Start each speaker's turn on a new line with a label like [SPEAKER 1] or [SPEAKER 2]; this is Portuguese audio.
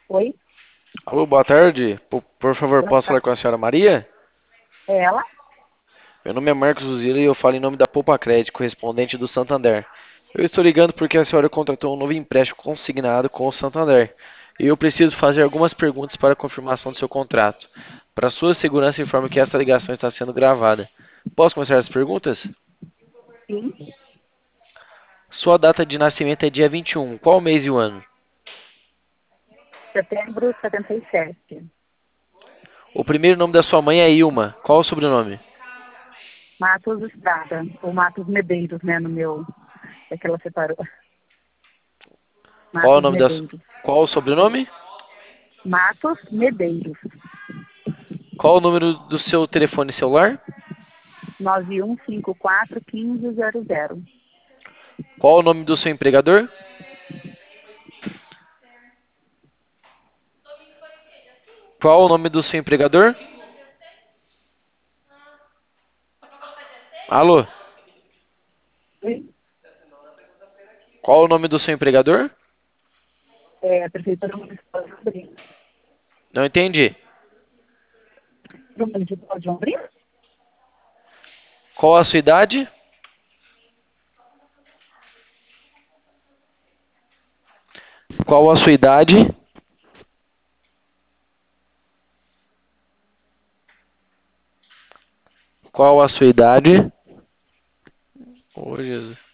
[SPEAKER 1] Oi,
[SPEAKER 2] Alô, boa tarde. Por favor,
[SPEAKER 1] boa
[SPEAKER 2] posso falar
[SPEAKER 1] tarde.
[SPEAKER 2] com a senhora Maria?
[SPEAKER 1] É ela?
[SPEAKER 2] Meu nome é Marcos Uzila e eu falo em nome da Poupa Crédito, correspondente do Santander. Eu estou ligando porque a senhora contratou um novo empréstimo consignado com o Santander. E eu preciso fazer algumas perguntas para a confirmação do seu contrato. Para sua segurança, informo que esta ligação está sendo gravada. Posso começar as perguntas?
[SPEAKER 1] Sim,
[SPEAKER 2] Sua data de nascimento é dia 21. Qual o mês e o ano?
[SPEAKER 1] setembro de 77.
[SPEAKER 2] O primeiro nome da sua mãe é Ilma. Qual o sobrenome?
[SPEAKER 1] Matos Estrada, ou Matos Medeiros, né, no meu, é que ela separou.
[SPEAKER 2] Qual o
[SPEAKER 1] Matos
[SPEAKER 2] nome da...
[SPEAKER 1] Medeiros.
[SPEAKER 2] Qual o sobrenome?
[SPEAKER 1] Matos Medeiros,
[SPEAKER 2] Qual o número do seu telefone celular?
[SPEAKER 1] 9154-1500.
[SPEAKER 2] Qual o nome do seu empregador? Qual o nome do seu empregador? Alô?
[SPEAKER 1] Oi?
[SPEAKER 2] Qual o nome do seu empregador?
[SPEAKER 1] É, a Prefeitura Municipal de Londrina.
[SPEAKER 2] Não entendi.
[SPEAKER 1] Do Municipal de Londrina?
[SPEAKER 2] Qual a sua idade? Qual a sua idade? Qual a sua idade? Ô, Jesus.